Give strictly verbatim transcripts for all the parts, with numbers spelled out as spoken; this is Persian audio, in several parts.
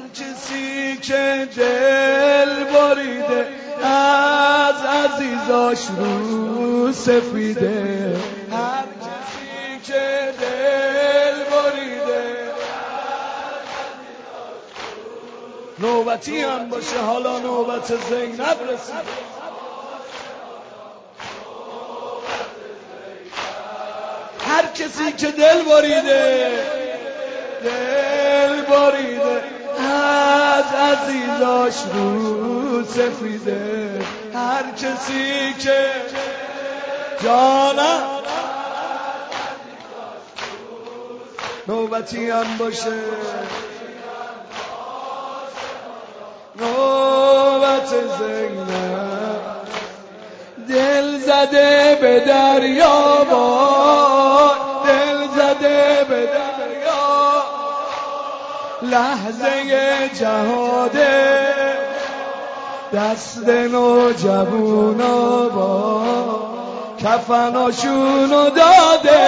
کسی که دل بریده از عزیزاش رو سفیده، هر کسی که دل بریده نوبتی هم باشه. حالا نوبت زینب رسید. هر کسی که دل بریده دل بریده از عزیزاش رو سفیده، هر کسی که جانم نوبتی هم باشه. نوبت زینب دل زده به دریا با دل زده به دریا، لحظه جهاده دست نوجوونا با کفناشونو داده،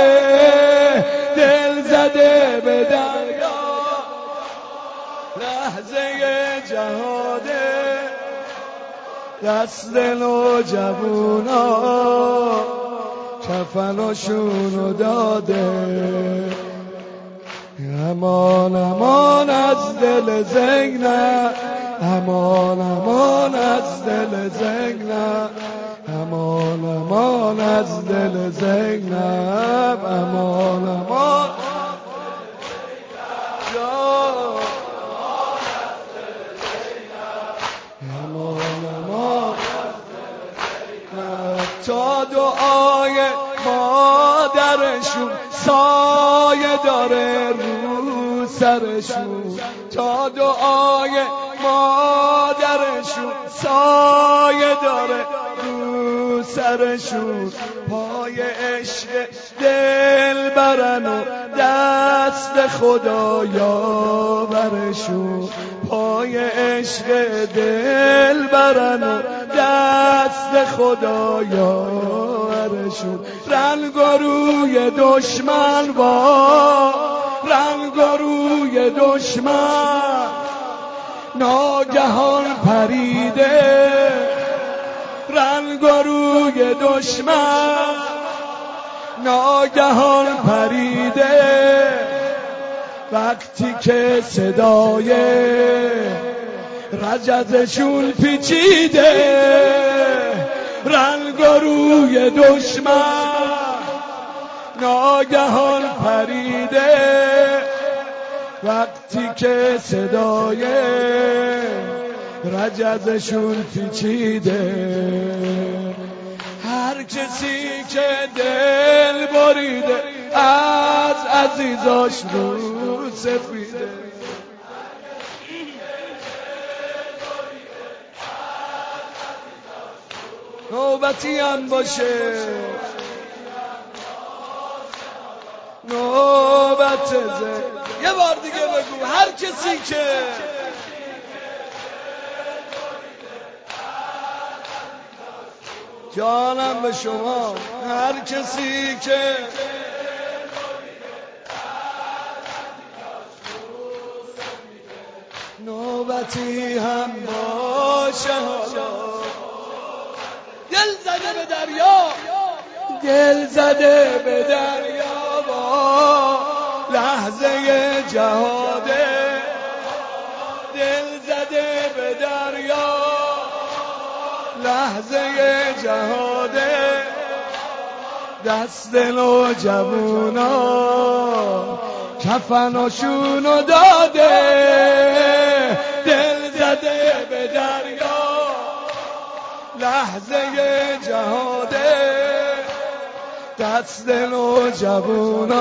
دل زده به دریا لحظه جهاده دست نوجوونا کفناشونو داده. امان امان از دل زینب، امان امان از دل زینب، امان امان از دل زینب، امان امان تا دعای مادرشون سایه داره رو سرشون، تا دعای مادرشون سایه داره رو سرشون، پای عشق دل برن و دست خدایا برشون، پای عشق دل برن و دست خدایا برشون. رنگ و روی دشمن با رنگ و روی دشمن ناگهان پریده، رنگ و روی دشمن ناگهان پریده، وقتی که صدای رجزشون پیچیده، رنگ و روی دشمن ناگهان پریده، وقتی که صدای رجزشون پیچیده. هر کسی که دل بریده از عزیزاش رو سفیده، نوبتی هم باشه. نوبت زه یه بار دیگه بگو. هر کسی که جانم به شما، هر کسی که نوبتی هم باشه. حالا دل زده به دریا دل زده به دریا با لحظه جهاده، دل زده به دریا لحظه جهاده دست نوجوونا کفناشونو داده، دل زده به دریا لحظه جهاده دست نوجوونا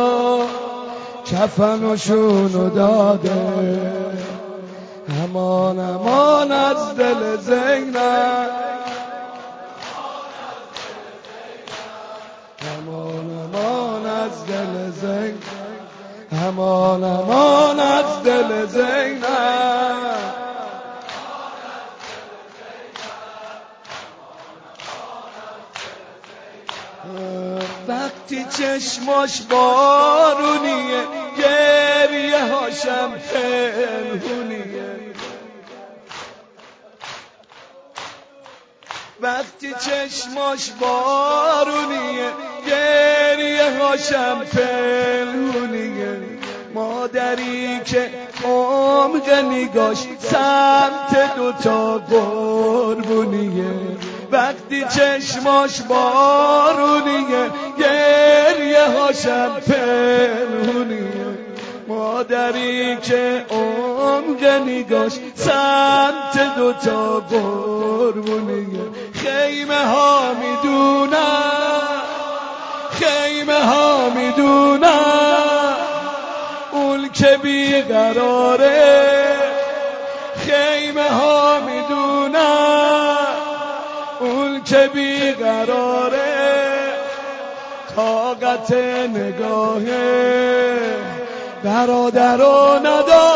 کفناشونو داده. امان امان از دل زینب، امان امان از دل زینب، امان امان از دل زینب. وقتی چشماش بارونیه گریه هاشم پنهونیه. وقتی چشماش بارونیه گریه هاشم پنهونیه. مادری که عمق نگاش سمت دوتا قربونیه. وقتی چشماش بارونیه گریه هاشم پنهونیه. مادری که عمق نگاش سمت دوتا قربونیه. خیمه ها میدونن خیمه ها میدونن اون که بیقراره. خیمه ها میدونن اون که بیقراره. طاقت نگاه برادر رو نداره.